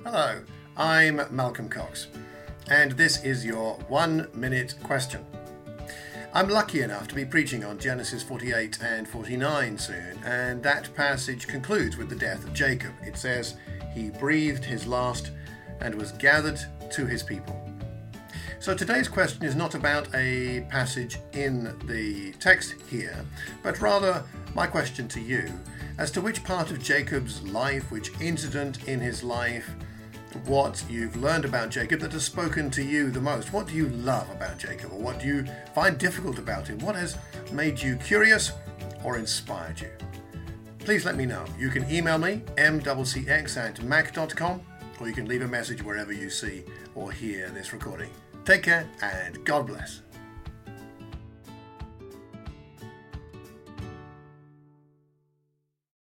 Hello, I'm Malcolm Cox, and this is your 1 minute question. I'm lucky enough to be preaching on Genesis 48 and 49 soon, and that passage concludes with the death of Jacob. It says, he breathed his last and was gathered to his people. So today's question is not about a passage in the text here, but rather my question to you as to which part of Jacob's life, which incident in his life, what you've learned about Jacob that has spoken to you the most. What do you love about Jacob, or what do you find difficult about him? What has made you curious or inspired you? Please let me know. You can email me, mccx@mac.com, or you can leave a message wherever you see or hear this recording. Take care and God bless.